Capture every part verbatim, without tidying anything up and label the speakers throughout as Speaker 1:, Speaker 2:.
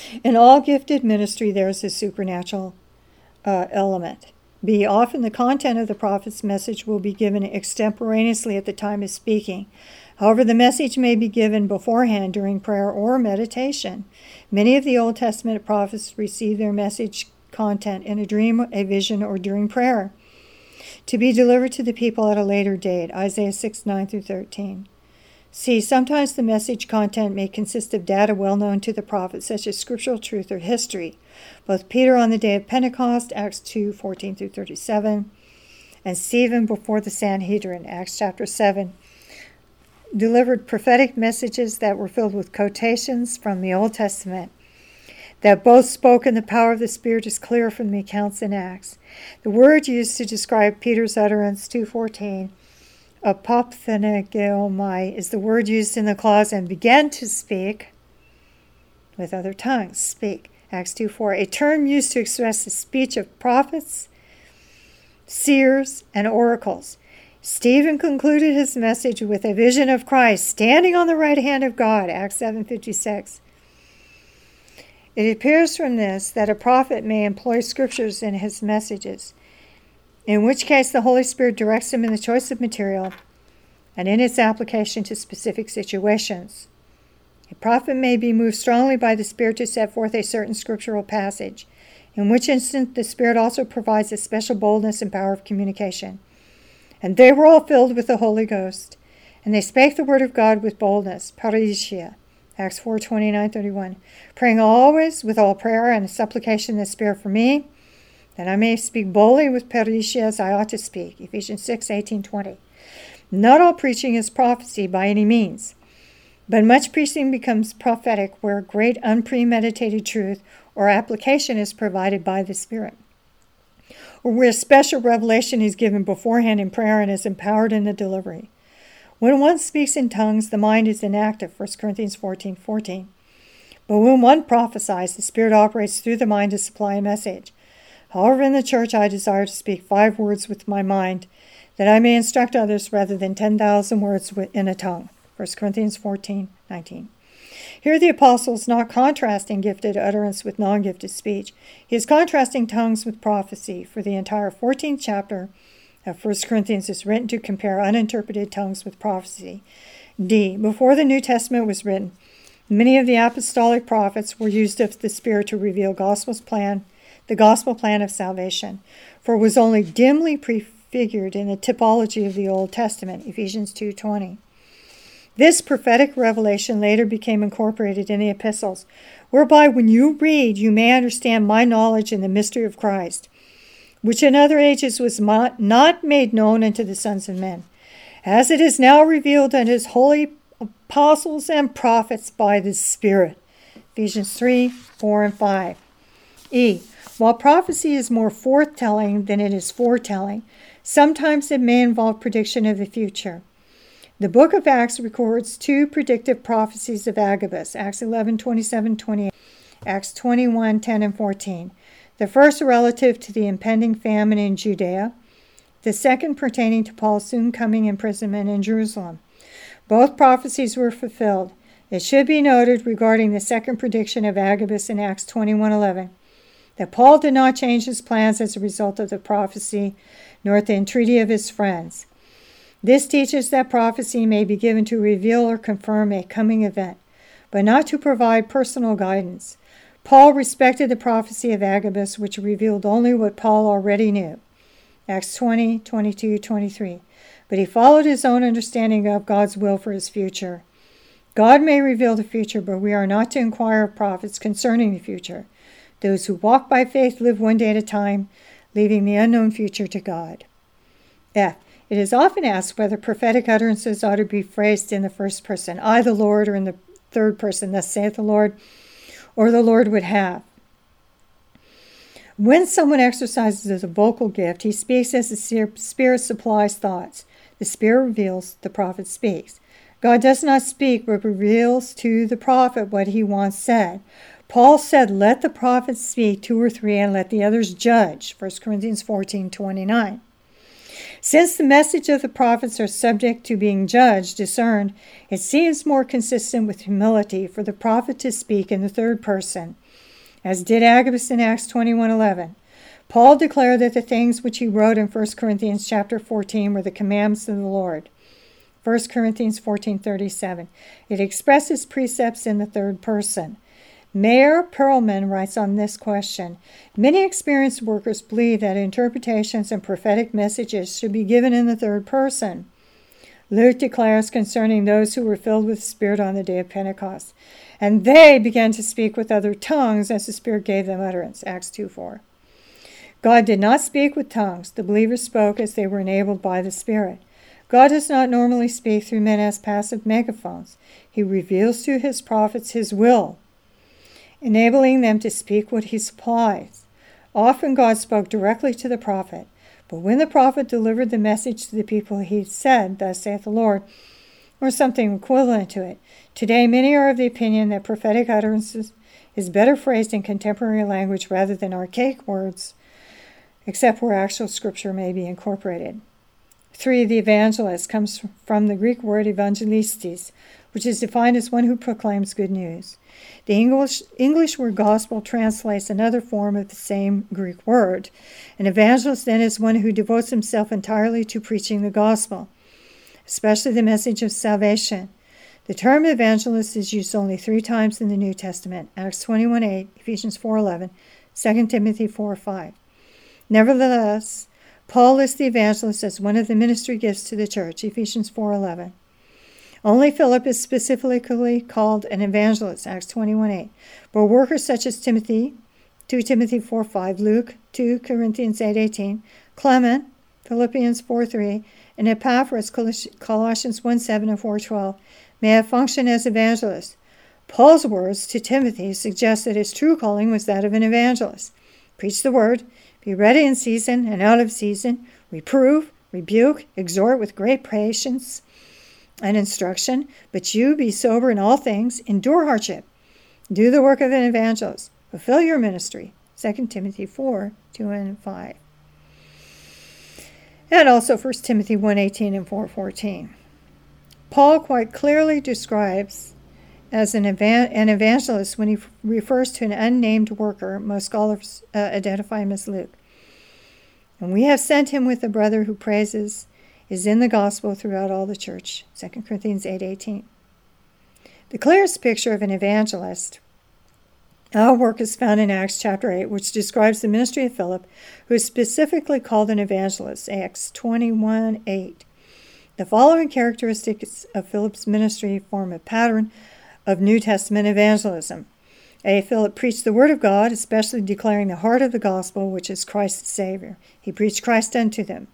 Speaker 1: In all gifted ministry, there is a supernatural uh, element. B. Often the content of the prophet's message will be given extemporaneously at the time of speaking. However, the message may be given beforehand during prayer or meditation. Many of the Old Testament prophets received their message content in a dream, a vision, or during prayer, to be delivered to the people at a later date. Isaiah six, nine through thirteen. C. Sometimes the message content may consist of data well known to the prophet, such as scriptural truth or history. Both Peter on the day of Pentecost, Acts two, fourteen through thirty-seven, and Stephen before the Sanhedrin, Acts chapter seven, delivered prophetic messages that were filled with quotations from the Old Testament. That both spoke in the power of the Spirit is clear from the accounts in Acts. The word used to describe Peter's utterance, two fourteen, apophanegeomai, is the word used in the clause, and began to speak with other tongues. Speak, Acts two four, a term used to express the speech of prophets, seers, and oracles. Stephen concluded his message with a vision of Christ standing on the right hand of God, Acts seven fifty-six. It appears from this that a prophet may employ scriptures in his messages, in which case the Holy Spirit directs him in the choice of material and in its application to specific situations. A prophet may be moved strongly by the Spirit to set forth a certain scriptural passage, in which instance the Spirit also provides a special boldness and power of communication. And they were all filled with the Holy Ghost, and they spake the word of God with boldness, parousia, Acts four, twenty-nine, thirty-one, praying always with all prayer and supplication in the Spirit for me, that I may speak boldly with parousia as I ought to speak, Ephesians six, eighteen, twenty. Not all preaching is prophecy by any means, but much preaching becomes prophetic where great unpremeditated truth or application is provided by the Spirit, or where special revelation is given beforehand in prayer and is empowered in the delivery. When one speaks in tongues, the mind is inactive, First Corinthians fourteen, fourteen. But when one prophesies, the Spirit operates through the mind to supply a message. However, in the church I desire to speak five words with my mind, that I may instruct others rather than ten thousand words in a tongue, First Corinthians fourteen, nineteen. Here the apostle is not contrasting gifted utterance with non-gifted speech. He is contrasting tongues with prophecy, for the entire fourteenth chapter of First Corinthians is written to compare uninterpreted tongues with prophecy. D. Before the New Testament was written, many of the apostolic prophets were used of the Spirit to reveal gospel's plan, the gospel plan of salvation, for it was only dimly prefigured in the typology of the Old Testament, Ephesians two twenty. This prophetic revelation later became incorporated in the epistles, whereby when you read, you may understand my knowledge in the mystery of Christ, which in other ages was not made known unto the sons of men, as it is now revealed unto his holy apostles and prophets by the Spirit. Ephesians three, four, and five. E. While prophecy is more forthtelling than it is foretelling, sometimes it may involve prediction of the future. The book of Acts records two predictive prophecies of Agabus, Acts eleven, twenty-seven, twenty-eight, Acts twenty-one, ten, and fourteen. The first relative to the impending famine in Judea, the second pertaining to Paul's soon coming imprisonment in Jerusalem. Both prophecies were fulfilled. It should be noted regarding the second prediction of Agabus in Acts twenty-one, eleven, that Paul did not change his plans as a result of the prophecy, nor at the entreaty of his friends. This teaches that prophecy may be given to reveal or confirm a coming event, but not to provide personal guidance. Paul respected the prophecy of Agabus, which revealed only what Paul already knew, Acts twenty, twenty-two, twenty-three. But he followed his own understanding of God's will for his future. God may reveal the future, but we are not to inquire of prophets concerning the future. Those who walk by faith live one day at a time, leaving the unknown future to God. F. It is often asked whether prophetic utterances ought to be phrased in the first person, I the Lord, or in the third person, thus saith the Lord, or the Lord would have. When someone exercises a vocal gift, he speaks as the Spirit supplies thoughts. The Spirit reveals, the prophet speaks. God does not speak, but reveals to the prophet what he wants said. Paul said, let the prophet speak, two or three, and let the others judge, First Corinthians fourteen, twenty-nine. Since the message of the prophets are subject to being judged, discerned, it seems more consistent with humility for the prophet to speak in the third person, as did Agabus in Acts twenty-one eleven. Paul declared that the things which he wrote in First Corinthians chapter fourteen were the commandments of the Lord. First Corinthians fourteen thirty-seven. It expresses precepts in the third person. Mayer Perelman writes on this question, many experienced workers believe that interpretations and prophetic messages should be given in the third person. Luke declares concerning those who were filled with the Spirit on the day of Pentecost, and they began to speak with other tongues as the Spirit gave them utterance, Acts two four. God did not speak with tongues. The believers spoke as they were enabled by the Spirit. God does not normally speak through men as passive megaphones. He reveals to his prophets his will, enabling them to speak what he supplies. Often God spoke directly to the prophet, but when the prophet delivered the message to the people, he said, "Thus saith the Lord," or something equivalent to it. Today, many are of the opinion that prophetic utterances is better phrased in contemporary language rather than archaic words, except where actual scripture may be incorporated. Three, the evangelist comes from the Greek word evangelistes, which is defined as one who proclaims good news. The English, English word gospel translates another form of the same Greek word. An evangelist then is one who devotes himself entirely to preaching the gospel, especially the message of salvation. The term evangelist is used only three times in the New Testament, Acts twenty-one eight, Ephesians four eleven, Second Timothy four five. Nevertheless, Paul lists the evangelist as one of the ministry gifts to the church, Ephesians four eleven. Only Philip is specifically called an evangelist, Acts twenty-one eight. But workers such as Timothy, two Timothy four five, Luke, two Corinthians eight eighteen, Clement, Philippians four three, and Epaphras, Colossians one seven and four twelve, may have functioned as evangelists. Paul's words to Timothy suggest that his true calling was that of an evangelist. Preach the word, be ready in season and out of season, reprove, rebuke, exhort with great patience and instruction, but you be sober in all things, endure hardship, do the work of an evangelist, fulfill your ministry, Second Timothy four two and five. And also First Timothy one eighteen and four fourteen. Paul quite clearly describes as an, evan- an evangelist when he f- refers to an unnamed worker. Most scholars uh, identify him as Luke. And we have sent him with a brother who praises is in the gospel throughout all the church, Second Corinthians eight eighteen. The clearest picture of an evangelist, our work is found in Acts chapter eight, which describes the ministry of Philip, who is specifically called an evangelist, Acts twenty-one eight. The following characteristics of Philip's ministry form a pattern of New Testament evangelism. A. Philip preached the word of God, especially declaring the heart of the gospel, which is Christ the Savior. He preached Christ unto them.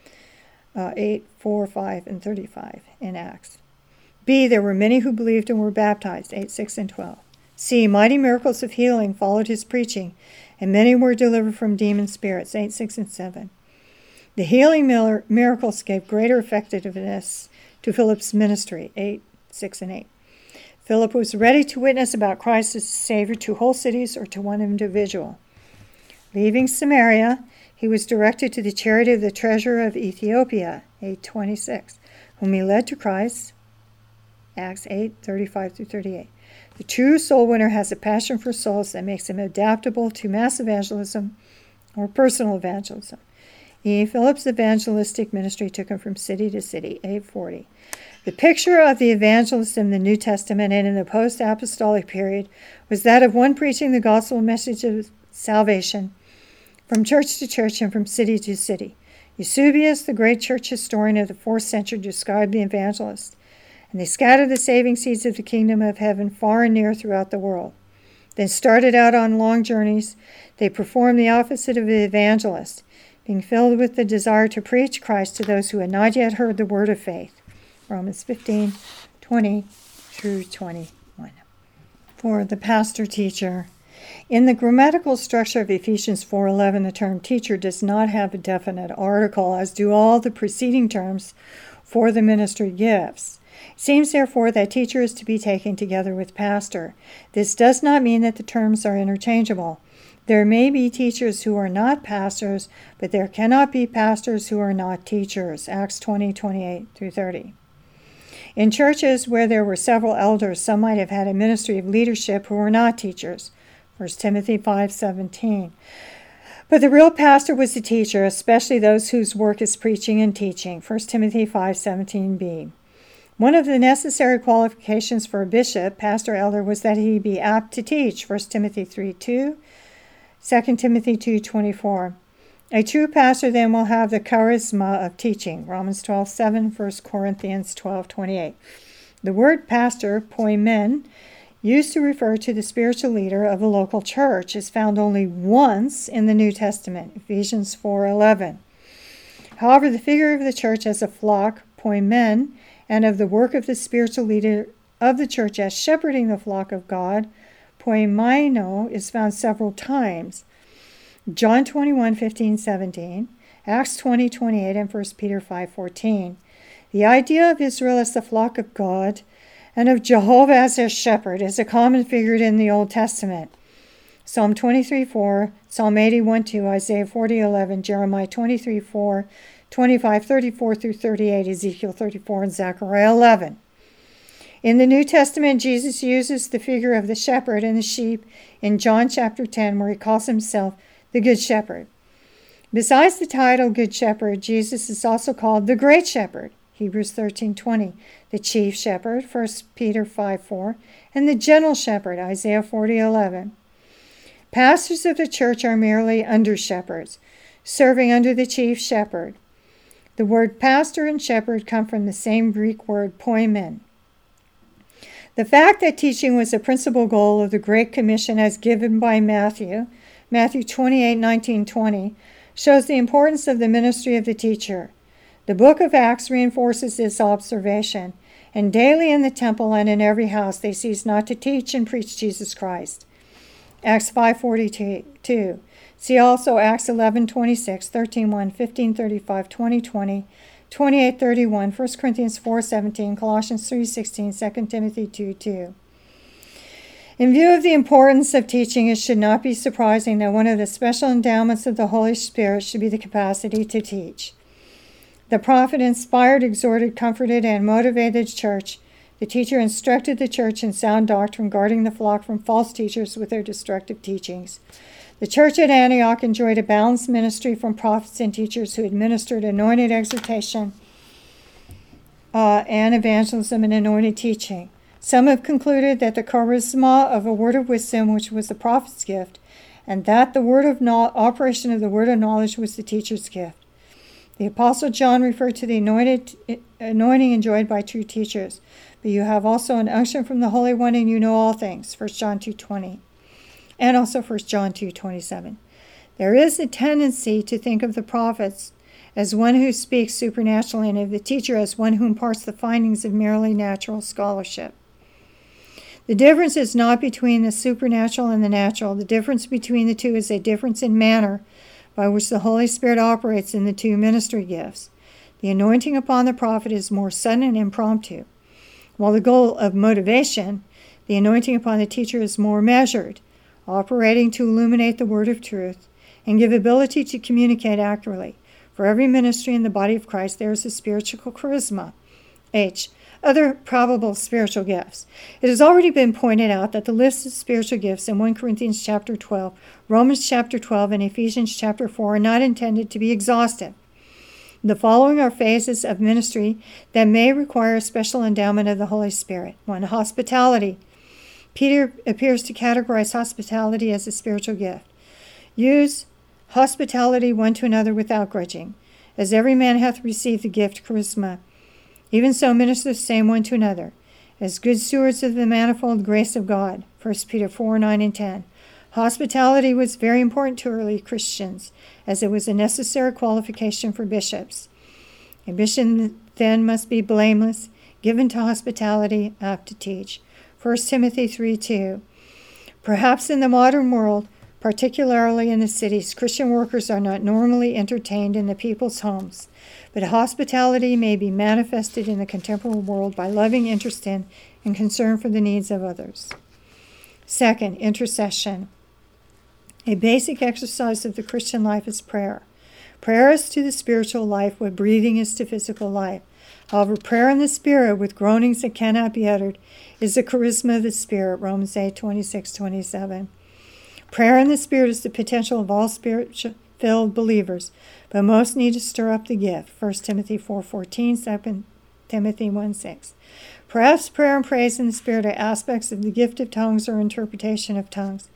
Speaker 1: Uh, eight, four, five, and thirty-five in Acts. B. There were many who believed and were baptized, eight, six, and twelve. C. Mighty miracles of healing followed his preaching, and many were delivered from demon spirits, eight, six, and seven. The healing miracles gave greater effectiveness to Philip's ministry, eight, six, and eight. Philip was ready to witness about Christ as Savior to whole cities or to one individual. Leaving Samaria, he was directed to the chariot of the treasurer of Ethiopia, eight twenty-six, whom he led to Christ, Acts eight thirty-five through thirty-eight. The true soul winner has a passion for souls that makes him adaptable to mass evangelism or personal evangelism. E. Philip's evangelistic ministry took him from city to city, eight forty. The picture of the evangelist in the New Testament and in the post-apostolic period was that of one preaching the gospel message of salvation from church to church and from city to city. Eusebius, the great church historian of the fourth century, described the evangelist, and they scattered the saving seeds of the kingdom of heaven far and near throughout the world. Then started out on long journeys. They performed the office of the evangelist, being filled with the desire to preach Christ to those who had not yet heard the word of faith. Romans fifteen, twenty through twenty-one. For the pastor-teacher. In the grammatical structure of Ephesians four eleven, the term teacher does not have a definite article, as do all the preceding terms for the ministry gifts. It seems, therefore, that teacher is to be taken together with pastor. This does not mean that the terms are interchangeable. There may be teachers who are not pastors, but there cannot be pastors who are not teachers. Acts twenty, twenty-eight through thirty. In churches where there were several elders, some might have had a ministry of leadership who were not teachers. First Timothy five seventeen. But the real pastor was the teacher, especially those whose work is preaching and teaching. First Timothy five seventeen b. One of the necessary qualifications for a bishop, pastor, elder, was that he be apt to teach. First Timothy three two, Second Timothy two twenty-four. A true pastor then will have the charisma of teaching. Romans twelve seven, First Corinthians twelve twenty-eight. The word pastor, poimen, used to refer to the spiritual leader of a local church, is found only once in the New Testament, Ephesians four eleven. However, the figure of the church as a flock, poimen, and of the work of the spiritual leader of the church as shepherding the flock of God, poimaino, is found several times. John twenty-one fifteen seventeen, Acts twenty twenty-eight, and First Peter five fourteen. The idea of Israel as the flock of God and of Jehovah as their shepherd is a common figure in the Old Testament. Psalm twenty-three four, Psalm eighty-one two, Isaiah forty eleven, Jeremiah twenty-three four, twenty-five thirty-four through thirty-eight, Ezekiel thirty-four, and Zechariah eleven. In the New Testament, Jesus uses the figure of the shepherd and the sheep in John chapter ten, where he calls himself the Good Shepherd. Besides the title Good Shepherd, Jesus is also called the Great Shepherd, Hebrews thirteen twenty, the Chief Shepherd, First Peter five four, and the General Shepherd, Isaiah forty eleven. Pastors of the church are merely under-shepherds, serving under the Chief Shepherd. The word pastor and shepherd come from the same Greek word poimen. The fact that teaching was the principal goal of the Great Commission as given by Matthew, Matthew twenty-eight nineteen twenty, shows the importance of the ministry of the teacher. The book of Acts reinforces this observation, and daily in the temple and in every house they cease not to teach and preach Jesus Christ. Acts five forty-two. See also Acts eleven twenty-six, thirteen one, fifteen thirty-five, twenty twenty, twenty-eight thirty-one, First Corinthians four seventeen, Colossians three sixteen, Second Timothy two two. In view of the importance of teaching, it should not be surprising that one of the special endowments of the Holy Spirit should be the capacity to teach. The prophet inspired, exhorted, comforted, and motivated the church. The teacher instructed the church in sound doctrine, guarding the flock from false teachers with their destructive teachings. The church at Antioch enjoyed a balanced ministry from prophets and teachers who administered anointed exhortation uh, and evangelism and anointed teaching. Some have concluded that the charisma of a word of wisdom, which was the prophet's gift, and that the word of no- operation of the word of knowledge was the teacher's gift. The Apostle John referred to the anointed anointing enjoyed by true teachers. But you have also an unction from the Holy One, and you know all things, First John two twenty, and also First John two twenty-seven. There is a tendency to think of the prophets as one who speaks supernaturally, and of the teacher as one who imparts the findings of merely natural scholarship. The difference is not between the supernatural and the natural. The difference between the two is a difference in manner by which the Holy Spirit operates in the two ministry gifts. The anointing upon the prophet is more sudden and impromptu, while the goal of motivation, the anointing upon the teacher, is more measured, operating to illuminate the word of truth and give ability to communicate accurately. For every ministry in the body of Christ, there is a spiritual charisma. H. Other probable spiritual gifts. It has already been pointed out that the list of spiritual gifts in First Corinthians chapter twelve, Romans chapter twelve, and Ephesians chapter four are not intended to be exhaustive. The following are phases of ministry that may require a special endowment of the Holy Spirit. One, hospitality. Peter appears to categorize hospitality as a spiritual gift. Use hospitality one to another without grudging. As every man hath received the gift charisma, even so minister the same one to another, as good stewards of the manifold grace of God. First Peter four, nine, and ten. Hospitality was very important to early Christians, as it was a necessary qualification for bishops. A bishop then must be blameless, given to hospitality, apt to teach. First Timothy three two. Perhaps in the modern world, particularly in the cities, Christian workers are not normally entertained in the people's homes, but hospitality may be manifested in the contemporary world by loving interest in and concern for the needs of others. Second, intercession. A basic exercise of the Christian life is prayer. Prayer is to the spiritual life what breathing is to physical life. However, prayer in the Spirit, with groanings that cannot be uttered, is the charisma of the Spirit, Romans eight, twenty-six, twenty-seven. Prayer in the Spirit is the potential of all Spirit-filled believers, but most need to stir up the gift, First Timothy four fourteen, Second Timothy one six. Perhaps prayer and praise in the Spirit are aspects of the gift of tongues or interpretation of tongues.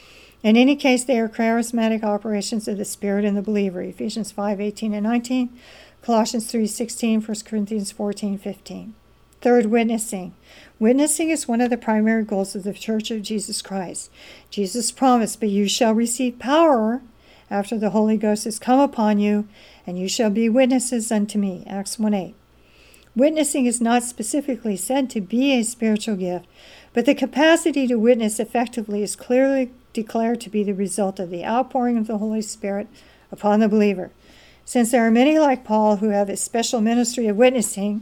Speaker 1: In any case, they are charismatic operations of the Spirit in the believer, Ephesians five eighteen and nineteen, Colossians three sixteen, First Corinthians fourteen fifteen. Third, witnessing. Witnessing is one of the primary goals of the Church of Jesus Christ. Jesus promised, "But you shall receive power after the Holy Ghost has come upon you, and you shall be witnesses unto me," Acts one eight. Witnessing is not specifically said to be a spiritual gift, but the capacity to witness effectively is clearly declared to be the result of the outpouring of the Holy Spirit upon the believer. Since there are many like Paul who have a special ministry of witnessing,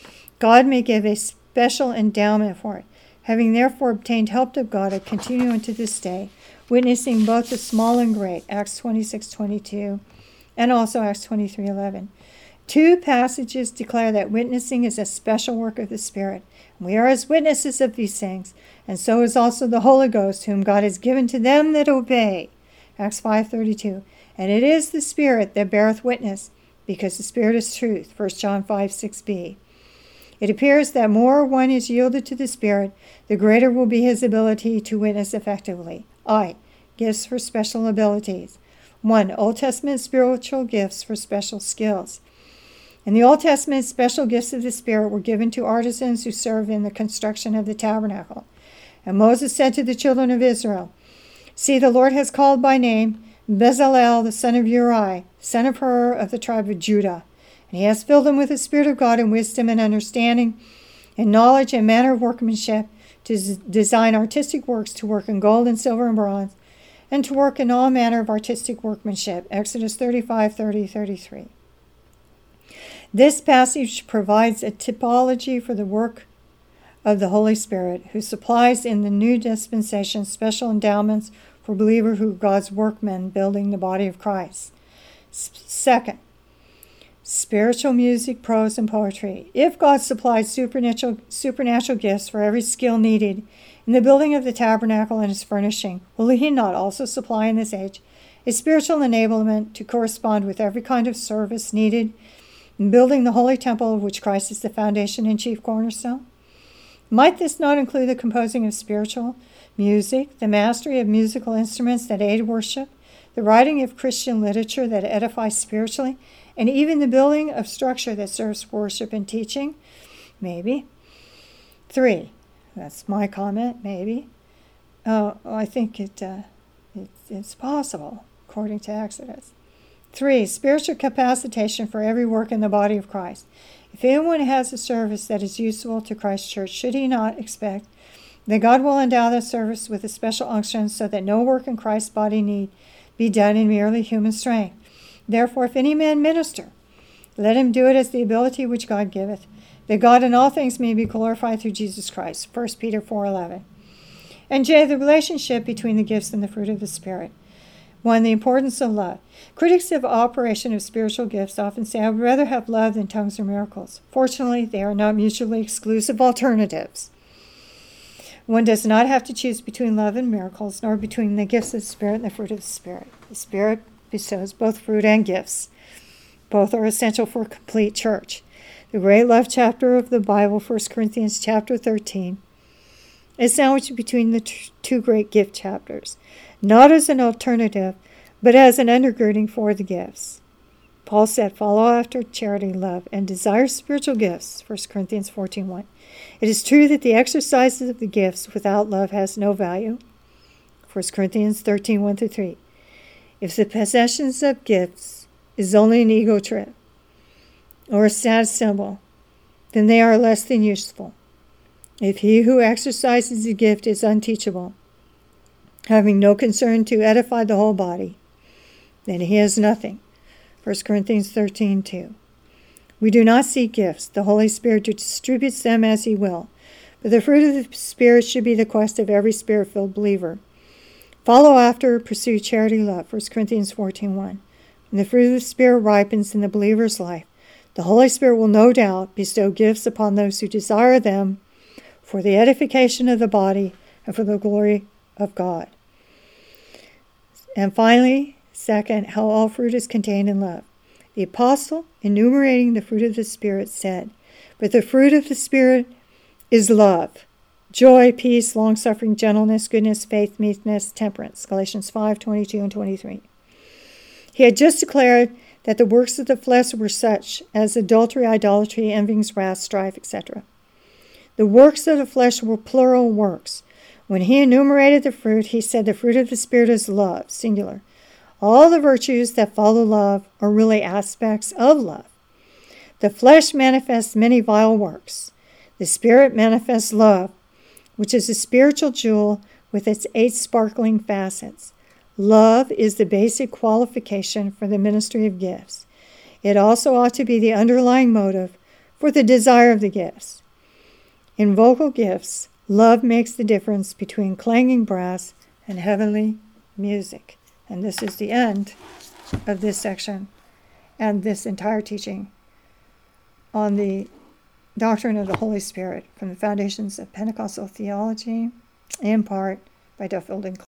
Speaker 1: God may give a special endowment for it. Having therefore obtained help of God, I continue unto this day, witnessing both the small and great, Acts twenty-six twenty-two, and also Acts twenty-three eleven. Two passages declare that witnessing is a special work of the Spirit. We are as witnesses of these things, and so is also the Holy Ghost, whom God has given to them that obey. Acts five thirty-two. And it is the Spirit that beareth witness, because the Spirit is truth. First John five six b. It appears that more one is yielded to the Spirit, the greater will be his ability to witness effectively. I. Gifts for special abilities. One. Old Testament spiritual gifts for special skills. In the Old Testament, special gifts of the Spirit were given to artisans who served in the construction of the tabernacle. And Moses said to the children of Israel, "See, the Lord has called by name Bezalel, the son of Uri, son of Hur of the tribe of Judah. And he has filled him with the Spirit of God in wisdom and understanding, and knowledge and manner of workmanship, to z- design artistic works, to work in gold and silver and bronze, and to work in all manner of artistic workmanship." Exodus thirty-five thirty thirty-three. This passage provides a typology for the work of the Holy Spirit, who supplies in the new dispensation special endowments for believers who are God's workmen building the body of Christ. Second, spiritual music, prose, and poetry. If God supplied supernatural, supernatural gifts for every skill needed in the building of the tabernacle and its furnishing, will he not also supply in this age a spiritual enablement to correspond with every kind of service needed in building the holy temple of which Christ is the foundation and chief cornerstone? Might this not include the composing of spiritual music, the mastery of musical instruments that aid worship, the writing of Christian literature that edifies spiritually, and even the building of structure that serves worship and teaching? Maybe. Three, that's my comment, maybe. Uh, I think it, uh, it it's possible, according to Exodus. Three, spiritual capacitation for every work in the body of Christ. If anyone has a service that is useful to Christ's church, should he not expect that God will endow that service with a special unction so that no work in Christ's body need be done in merely human strength? Therefore, if any man minister, let him do it as the ability which God giveth, that God in all things may be glorified through Jesus Christ. First Peter four eleven. And J, the relationship between the gifts and the fruit of the Spirit. One, the importance of love. Critics of operation of spiritual gifts often say, "I would rather have love than tongues or miracles." Fortunately, they are not mutually exclusive alternatives. One does not have to choose between love and miracles, nor between the gifts of the Spirit and the fruit of the Spirit. The Spirit bestows both fruit and gifts. Both are essential for a complete church. The great love chapter of the Bible, First Corinthians chapter thirteen, is sandwiched between the t- two great gift chapters, not as an alternative, but as an undergirding for the gifts. Paul said, "Follow after charity, love, and desire spiritual gifts," First Corinthians fourteen one. It is true that the exercise of the gifts without love has no value, First Corinthians thirteen one through three. If the possessions of gifts is only an ego trip or a status symbol, then they are less than useful. If he who exercises the gift is unteachable, having no concern to edify the whole body, then he has nothing. First Corinthians thirteen two. We do not seek gifts. The Holy Spirit distributes them as he will. But the fruit of the Spirit should be the quest of every Spirit-filled believer. Follow after, pursue charity, love, First Corinthians fourteen one. When the fruit of the Spirit ripens in the believer's life, the Holy Spirit will no doubt bestow gifts upon those who desire them for the edification of the body and for the glory of God. And finally, second, how all fruit is contained in love. The apostle, enumerating the fruit of the Spirit, said, "But the fruit of the Spirit is love, joy, peace, long-suffering, gentleness, goodness, faith, meekness, temperance." Galatians five twenty-two and twenty-three. He had just declared that the works of the flesh were such as adultery, idolatry, envyings, wrath, strife, et cetera. The works of the flesh were plural works. When he enumerated the fruit, he said the fruit of the Spirit is love, singular. All the virtues that follow love are really aspects of love. The flesh manifests many vile works. The Spirit manifests love, which is a spiritual jewel with its eight sparkling facets. Love is the basic qualification for the ministry of gifts. It also ought to be the underlying motive for the desire of the gifts. In vocal gifts, love makes the difference between clanging brass and heavenly music. And this is the end of this section and this entire teaching on the doctrine of the Holy Spirit from the Foundations of Pentecostal Theology, in part by Duffield and